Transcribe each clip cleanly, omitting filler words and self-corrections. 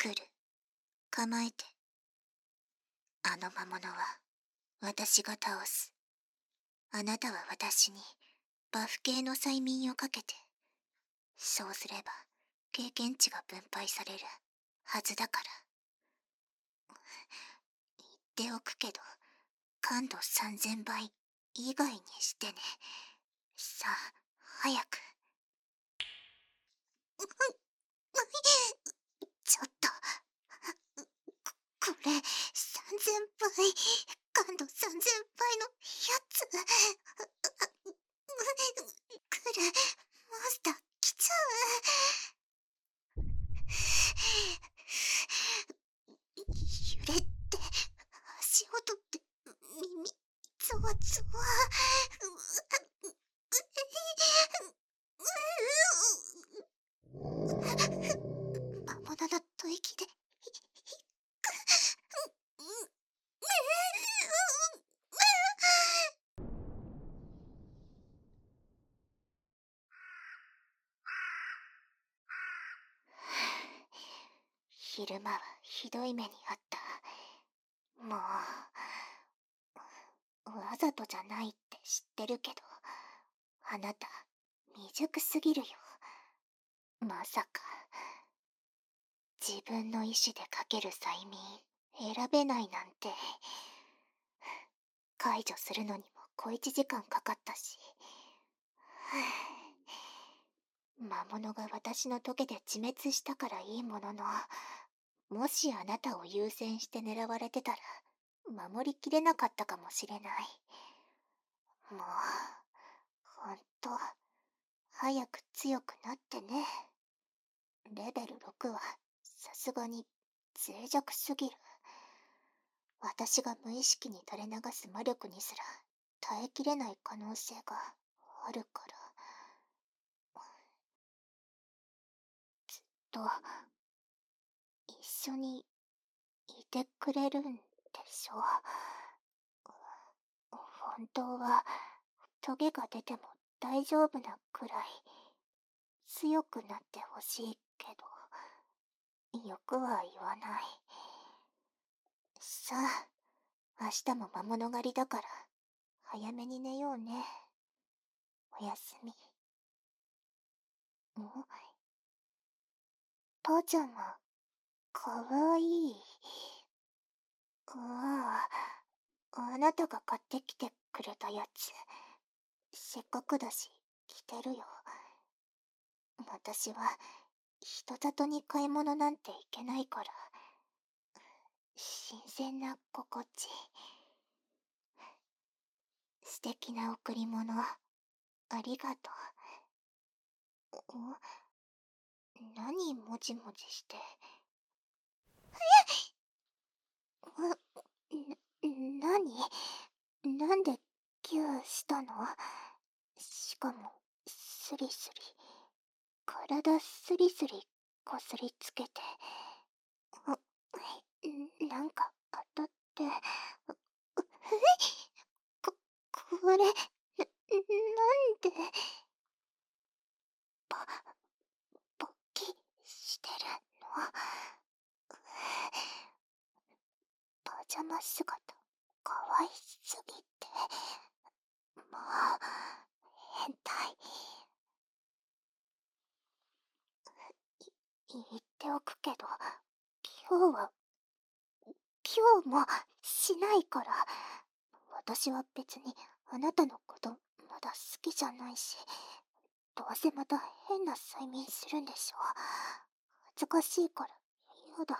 来る。構えて。あの魔物は私が倒す。あなたは私にバフ系の催眠をかけて、そうすれば経験値が分配されるはずだから。言っておくけど、感度3000倍以外にしてね。さあ、早く。ちょっと、これ、3000倍、感度3000倍のやつ。来る、モンスター来ちゃう。揺れって、足音って、耳、ゾワゾワ。魔物の吐息で、昼間はひどい目にあった。もう、わざとじゃないって知ってるけど、あなた、未熟すぎるよ。まさか、自分の意志でかける催眠、選べないなんて。解除するのにも小1時間かかったし。魔物が私の棘で自滅したからいいものの、もしあなたを優先して狙われてたら、守りきれなかったかもしれない。もう、ほんと、早く強くなってね。レベル6は、さすがに、脆弱すぎる。私が無意識に垂れ流す魔力にすら、耐えきれない可能性があるから。と、一緒にいてくれるんでしょ。本当は、トゲが出ても大丈夫なくらい、強くなってほしいけど、よくは言わない。さあ、明日も魔物狩りだから、早めに寝ようね。おやすみ。父ちゃんは、かわいい。ああ、あなたが買ってきてくれたやつ。せっかくだし、着てるよ。私は、人里に買い物なんて行けないから、新鮮な心地。素敵な贈り物、ありがとう。何もじもじして。なんでギューしたの？しかも、スリスリ。体スリスリこすりつけて。なんか当たって。こ、これ、なんで、ポッキしてるの？パジャマ姿、かわいすぎて。もう、変態。言っておくけど、今日もしないから。私は別にあなたのことまだ好きじゃないし、どうせまた変な催眠するんでしょ。恥ずかしいからやだ。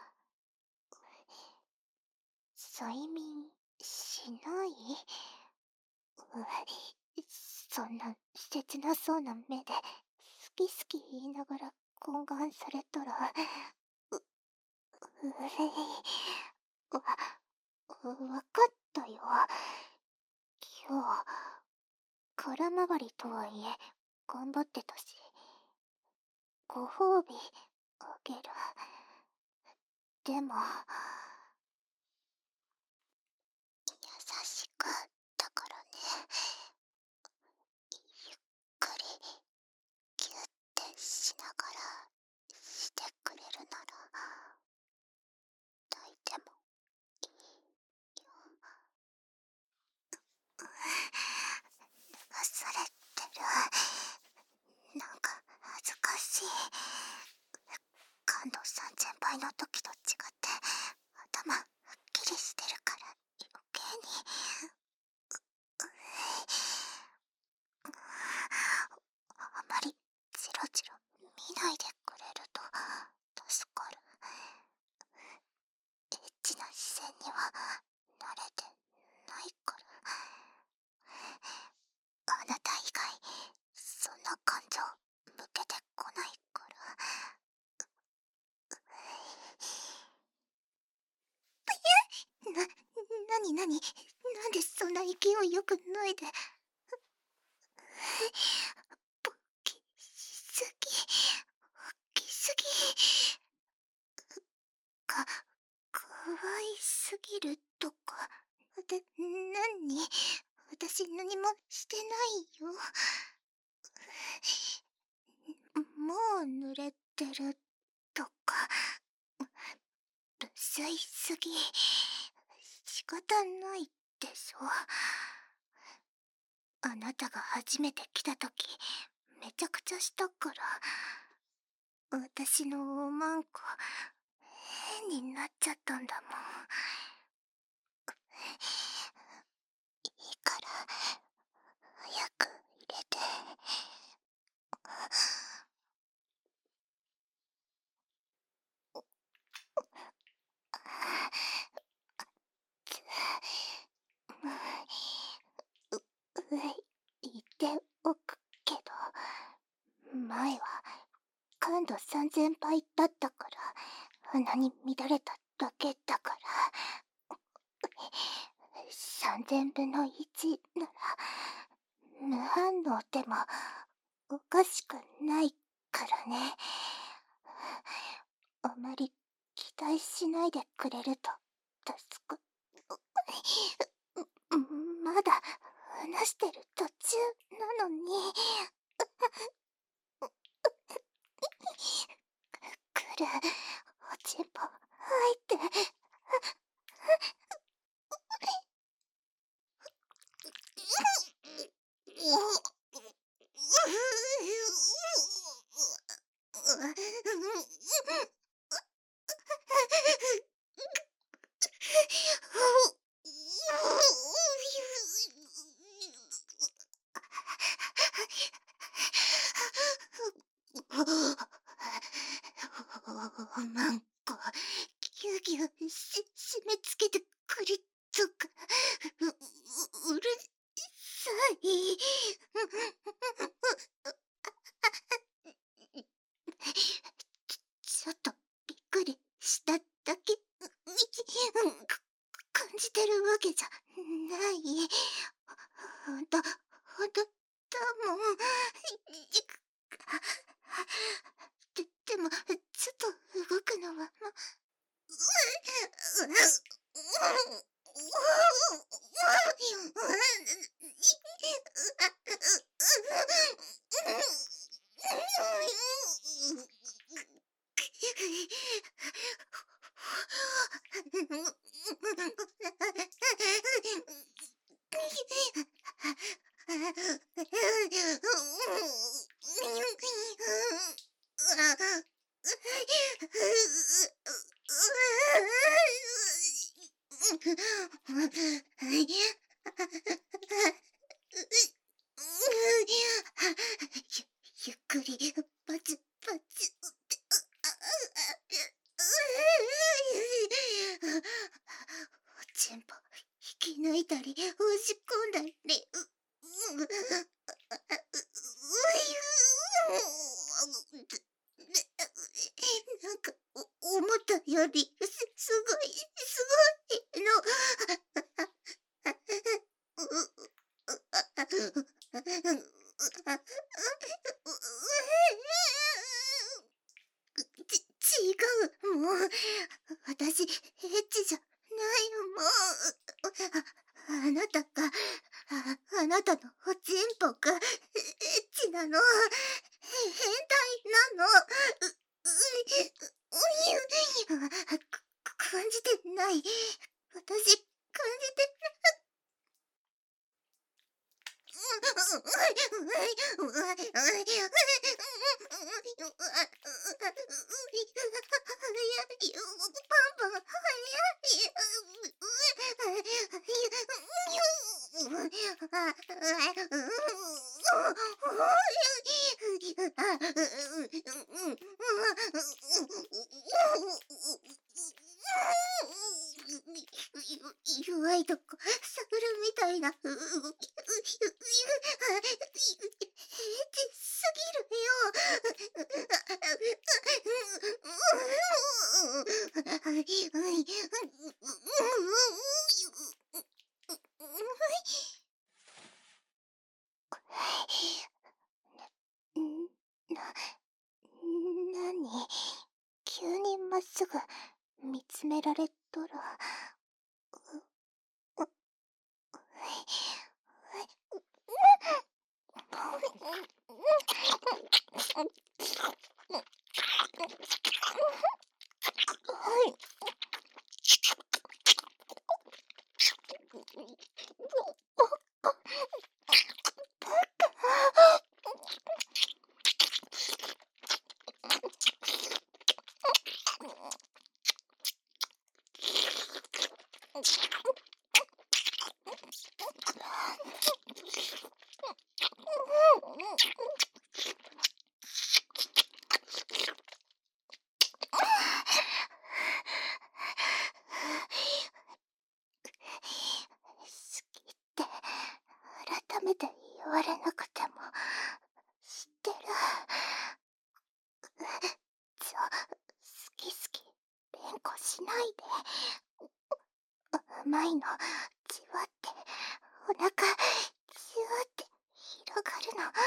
催眠しない？そんな切なそうな目で好き好き言いながら懇願されたら、うれい。わかったよ。今日、空回りとはいえ、頑張ってたし、ご褒美あげる。でも、優しくだからね。ゆっくり、ギュッてしながらしてくれるなら。 されてる。なんか恥ずかしい。感動さん先輩の時と違って頭はっきりしてるから余計に。あまりチラチラ見ないでくれると助かる。エッチな視線には慣れてないから。あなた以外そんな感情向けてこないから。なになんでそんな勢いよく脱いで。勃起しすぎ、大きすぎ。かわいすぎるとか。何？私何もしてないよ。もう濡れてるとか。無粋すぎ。仕方ないでしょ。あなたが初めて来た時めちゃくちゃしたから。私のおまんこ変になっちゃったんだもん。いいから早く入れて。言っておくけど、前は感度3000倍だったから、鼻に乱れただけだから。3000分の1なら無反応でもおかしくないからね。あまり期待しないでくれると助か。まだ話してる途中なのに。来る。おちんぽ入って。おまんこぎゅうぎゅう締め付けてくりとかうるさい。ちょっとびっくりしただけ。感じてるわけじゃない。ほんとだもん。でもちょっと動くのはゆっくりパチパチ。おちんぽ引き抜いたり押し込んだり。なんか思ったよりすごいの。違う、もう私エッチじゃないもん。あなたがあなたのおちんぽがエッチなの。変態なの。感じ弱いとこ探るみたいな動き、すぎるよ。なに、急にまっすぐ見つめられとる。改めて言われなくても知ってる。好き好き連呼しないで。うまいのじわってお腹じわって広がるの。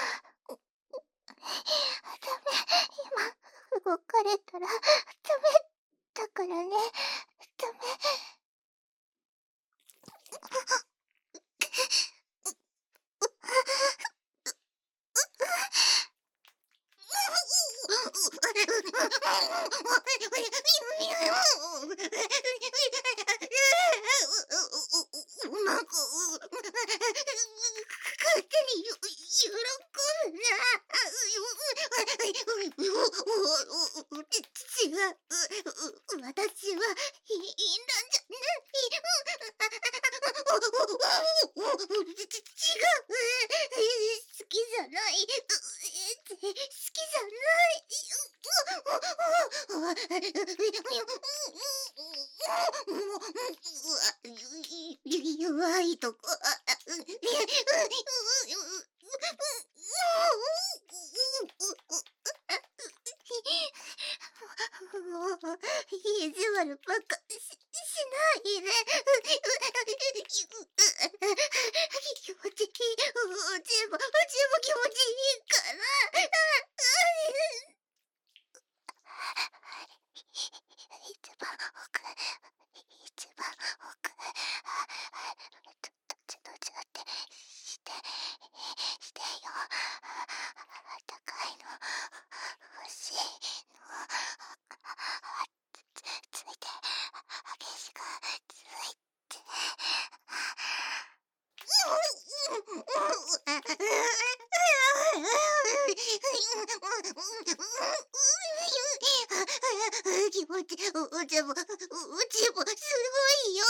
ダメ、今動かれたらダメだからね。ダメ。勝手に喜ぶな。違う。私はいいんだじゃない。違う。好きじゃない。好きじゃない。弱いとこ。もう、意地悪ばっかしないで。気持ちいい。うちも気持ちいいから。一番奥、一番奥。どちゃってしてよ。高いの欲しいの。ついて、激しくついて。気持ち、お茶もすごいよ。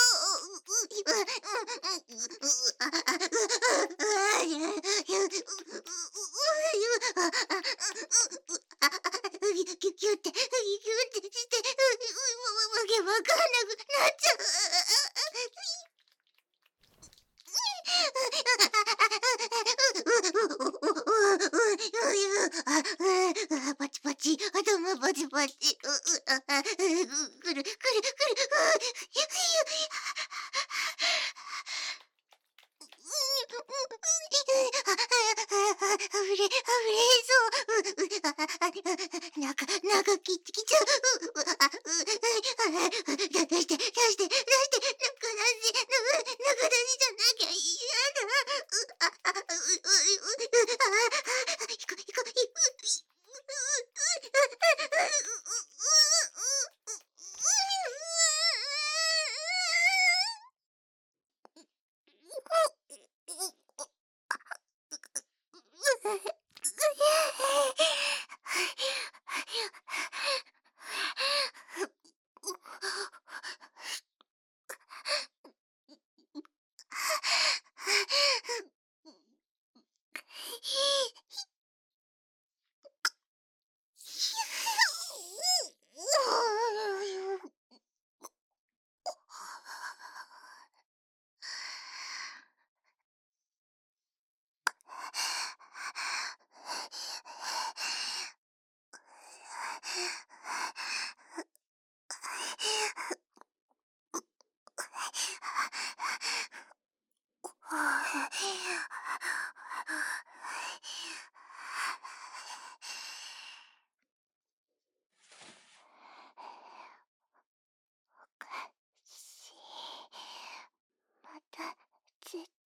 キュキュってして、わけわかんなくなっちゃう。パチパチ、頭パチパチ、くる。中切ってきちゃう。出して、中出しじゃなきゃ嫌だ。行こう。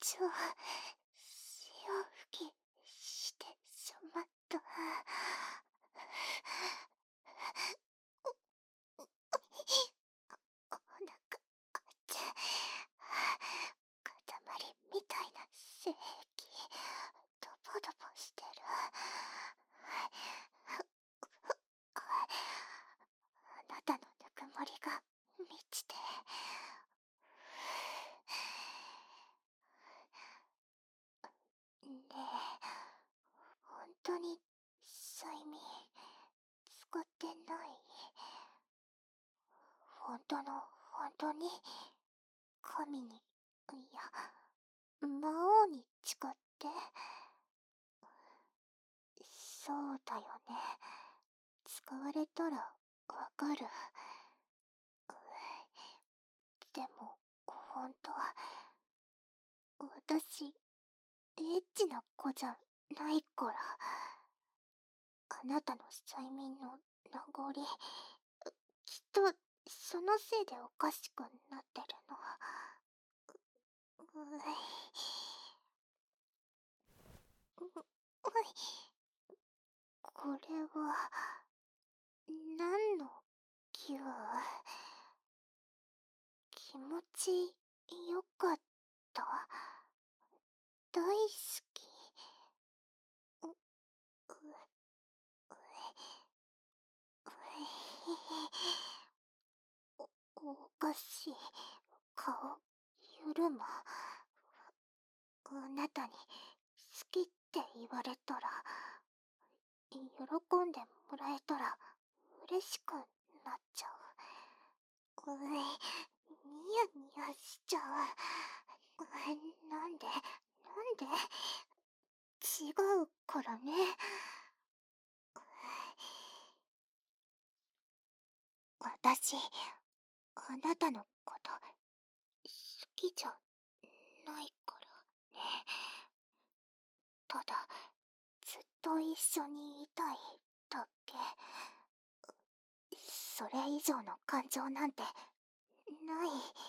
潮吹きしてしまった。お腹塊みたいな精液ドボドボしてる。あなたのぬくもりが満ちて。ねえ、本当に催眠使ってない？本当の本当に神に、いや、魔王に誓って？そうだよね。使われたらわかる。でも、本当は、私、エッチな子じゃないから。あなたの催眠の名残、きっと、そのせいでおかしくなってるの。これは、何の気分？気持ちよかった？大好き？う、う、おかしい。顔、緩む。あなたに、好きって言われたら、喜んでもらえたら、嬉しくなっちゃう。ニヤニヤしちゃう。なんで違うからね。私、あなたのこと好きじゃないからね。ただ、ずっと一緒にいたいだけ。それ以上の感情なんてない。